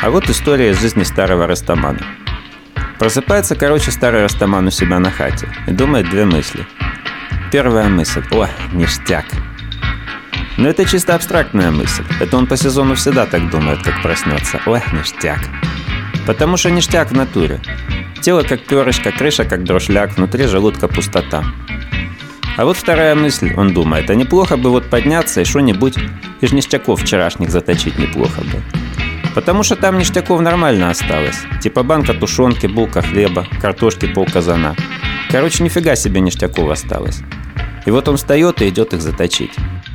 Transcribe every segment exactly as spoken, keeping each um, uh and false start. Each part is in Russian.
А вот история из жизни старого Растамана. Просыпается, короче, старый Растаман у себя на хате и думает две мысли. Первая мысль: о, ништяк. Но это чисто абстрактная мысль. Это он по сезону всегда так думает, как проснется. Ой, ништяк. Потому что ништяк в натуре. Тело как перышко, крыша как дрошляк, внутри желудка пустота. А вот вторая мысль, он думает: а неплохо бы вот подняться и что-нибудь из ништяков вчерашних заточить неплохо бы. Потому что там ништяков нормально осталось. Типа банка тушенки, булка хлеба, картошки полказана. Короче, нифига себе ништяков осталось. И вот он встает и идет их заточить.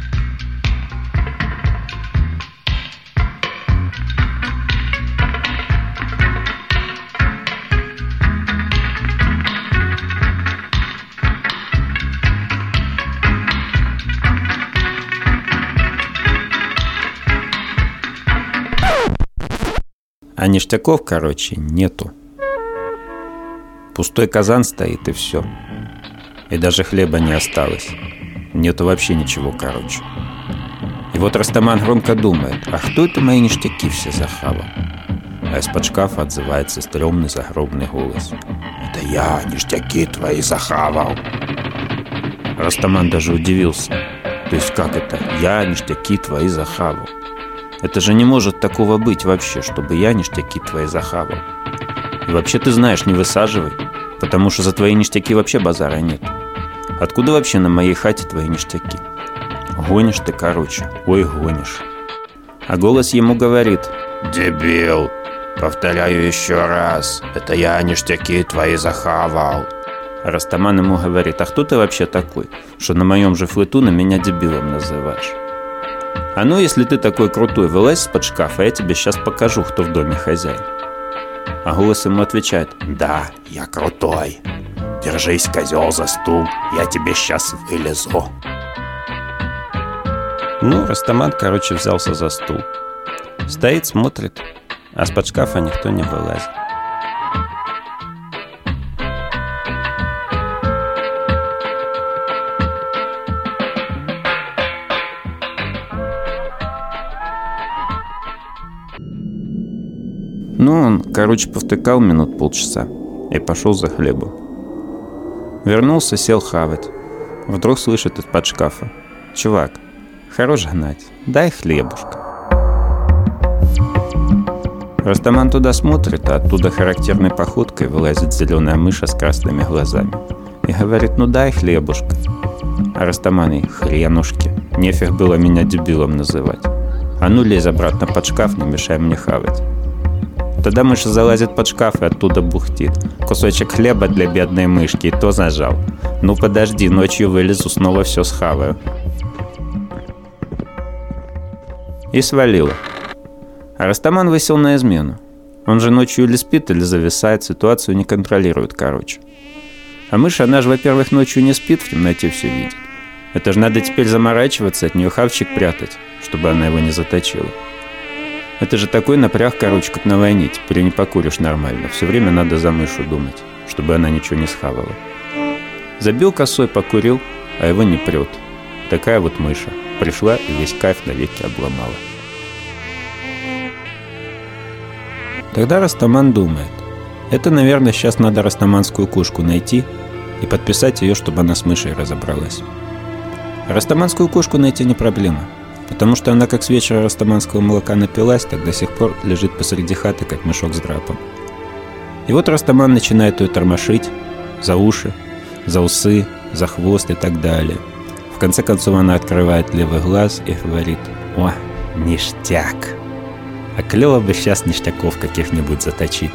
А ништяков, короче, нету. Пустой казан стоит, и все. И даже хлеба не осталось. Нету вообще ничего, короче. И вот Растаман громко думает: а кто это мои ништяки все захавал? А из-под шкафа отзывается стрёмный загробный голос: это я ништяки твои захавал. Растаман даже удивился. То есть как это? Я ништяки твои захавал? Это же не может такого быть вообще, чтобы я ништяки твои захавал. И вообще ты знаешь, не высаживай, потому что за твои ништяки вообще базара нет. Откуда вообще на моей хате твои ништяки? Гонишь ты, короче, ой, гонишь. А голос ему говорит: дебил, повторяю еще раз, это я ништяки твои захавал. А Растаман ему говорит: а кто ты вообще такой, что на моем же флету на меня дебилом называешь? А ну, если ты такой крутой, вылазь из-под шкафа, я тебе сейчас покажу, кто в доме хозяин. А голос ему отвечает: да, я крутой. Держись, козел, за стул, я тебе сейчас вылезу. Ну, Растаман, короче, взялся за стул. Стоит, смотрит, а с-под шкафа никто не вылазит. Ну, он, короче, повтыкал минут полчаса и пошел за хлебом. Вернулся, сел хавать. Вдруг слышит из-под шкафа: чувак, хорош гнать, дай хлебушка. Растаман туда смотрит, а оттуда характерной походкой вылазит зеленая мыша с красными глазами и говорит: ну дай хлебушка. А Растаман ей: хренушки, нефиг было меня дебилом называть. А ну лезь обратно под шкаф, не мешай мне хавать. Тогда мышь залазит под шкаф и оттуда бухтит: кусочек хлеба для бедной мышки, и то зажал. Ну подожди, ночью вылезу, снова все схаваю. И свалила. А Растаман высел на измену. Он же ночью или спит, или зависает, ситуацию не контролирует, короче. А мышь, она же, во-первых, ночью не спит, в темноте все видит. Это же надо теперь заморачиваться, от нее хавчик прятать, чтобы она его не заточила. Это же такой напряг, короче, как на войне. Теперь не покуришь нормально. Все время надо за мышу думать, чтобы она ничего не схавала. Забил косой, покурил, а его не прет. Такая вот мыша. Пришла и весь кайф навеки обломала. Тогда Растаман думает: это, наверное, сейчас надо растаманскую кошку найти и подписать ее, чтобы она с мышей разобралась. А растаманскую кошку найти не проблема. Потому что она как с вечера растаманского молока напилась, так до сих пор лежит посреди хаты, как мешок с драпом. И вот Растаман начинает ее тормошить за уши, за усы, за хвост и так далее. В конце концов она открывает левый глаз и говорит: о, ништяк. А клево бы сейчас ништяков каких-нибудь заточить.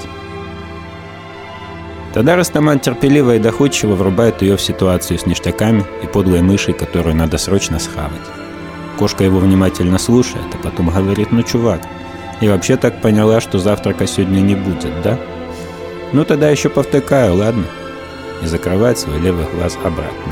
Тогда Растаман терпеливо и доходчиво врубает ее в ситуацию с ништяками и подлой мышей, которую надо срочно схавать. Кошка его внимательно слушает, а потом говорит: ну, чувак, и вообще так поняла, что завтрака сегодня не будет, да? Ну, тогда еще повтыкаю, ладно? И закрывает свой левый глаз обратно.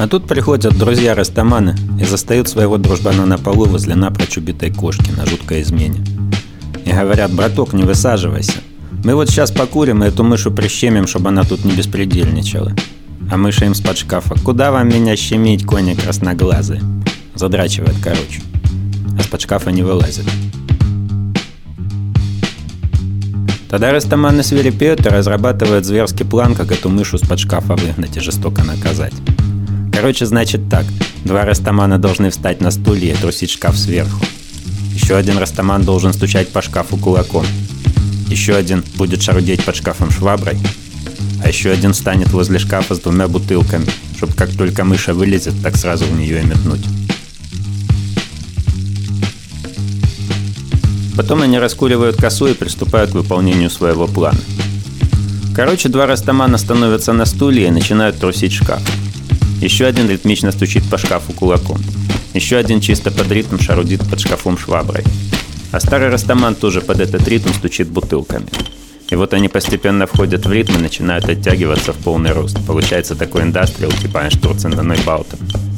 А тут приходят друзья-растаманы и застают своего дружбана на полу возле напрочь убитой кошки на жуткой измене. И говорят: браток, не высаживайся. Мы вот сейчас покурим и эту мышу прищемим, чтобы она тут не беспредельничала. А мыша им с-под шкафа: куда вам меня щемить, кони красноглазые? Задрачивает, короче. А с-под шкафа не вылазит. Тогда растаманы свирепеют и разрабатывают зверский план, как эту мышу с-под шкафа выгнать и жестоко наказать. Короче, значит так. Два растамана должны встать на стулья и трусить шкаф сверху. Еще один растаман должен стучать по шкафу кулаком. Еще один будет шарудеть под шкафом шваброй. А еще один встанет возле шкафа с двумя бутылками, чтобы как только мыша вылезет, так сразу в нее и метнуть. Потом они раскуривают косу и приступают к выполнению своего плана. Короче, два растамана становятся на стулья и начинают трусить шкаф. Еще один ритмично стучит по шкафу кулаком. Еще один чисто под ритм шарудит под шкафом шваброй. А старый растаман тоже под этот ритм стучит бутылками. И вот они постепенно входят в ритм и начинают оттягиваться в полный рост. Получается такой индастриал типа Einstürzen на Neubauten.